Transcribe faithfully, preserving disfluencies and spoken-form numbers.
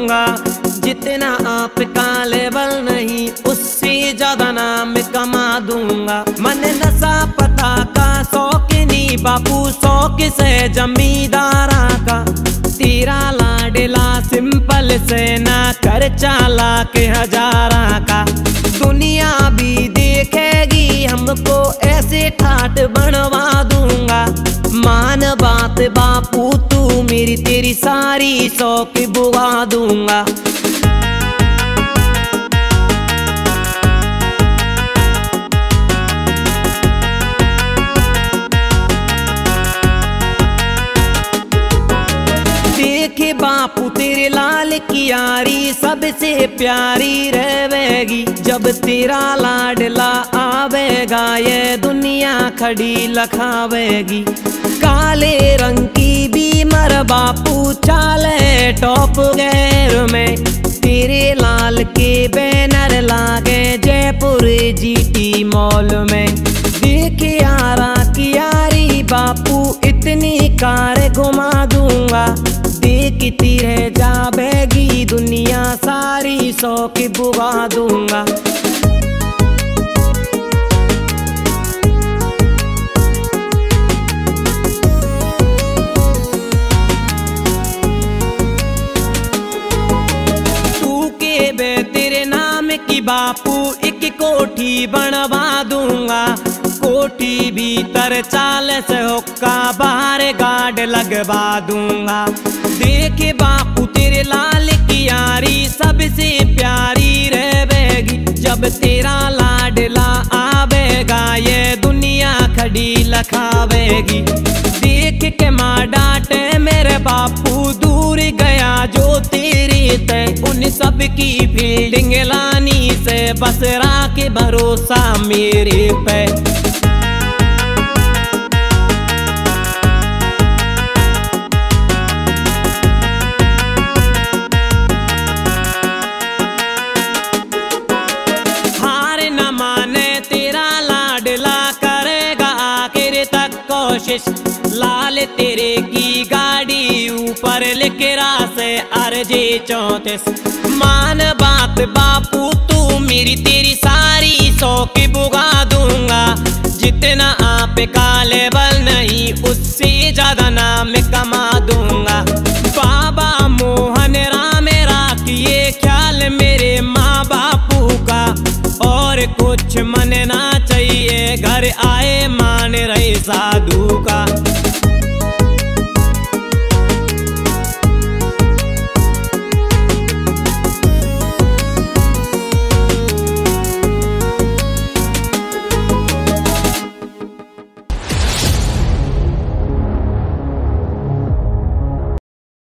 दूंगा। जितना आपका लेवल नहीं उससे ज्यादा नाम कमा दूंगा। मन नशा पता का शौक नहीं बापू, शौक से जमींदारा का। तेरा लाडला सिंपल से ना कर चाला के हजारा का। दुनिया भी देखेगी हमको ऐसे ठाट बनवा दूंगा। मान बात बापू तू मेरी, तेरी सारी शौक बुवा दूंगा। देखे बापू तेरे लाल की यारी सबसे प्यारी रहेगी। जब तेरा लाडला आवेगा ये दुनिया खड़ी लखावेगी। काले रंग की बीमर बापू चाले टॉप गैर में। तेरे लाल के बैनर लागे जयपुर जीटी मॉल में। देखे यारा की यारी बापू इतनी कार घुमा दूंगा। देखती रह जावेगी दुनिया सारी शौक बुवा दूंगा। तू के बे तेरे नाम की बापू एक कोठी बनवा दूंगा। कोठी भीतर चाल से हुक्का बाहर गार्ड लगवा दूंगा। देखे बापू तेरे लाल की यारी सबसे प्यारी रहेगी। जब तेरा लाडला आवेगा ये दुनिया खड़ी लखावेगी। देख के माँ डांटे मेरे बापू दूर गया जो तेरे तय। उन सब की फील्डिंग लानी से बस राख भरोसा मेरे पे। लाल तेरे की गाड़ी ऊपर लिख रहा से अर्जी चौंतीस। मान बात बापू तू मेरी, तेरी सारी शौक बुगा दूंगा। जितना आपका लेवल नहीं उससे ज्यादा नाम कमा दूंगा। बाबा मोहन राम राखिए ख्याल मेरे माँ बापू का। और कुछ मन ना चाहिए घर आए मान रहे साधु का।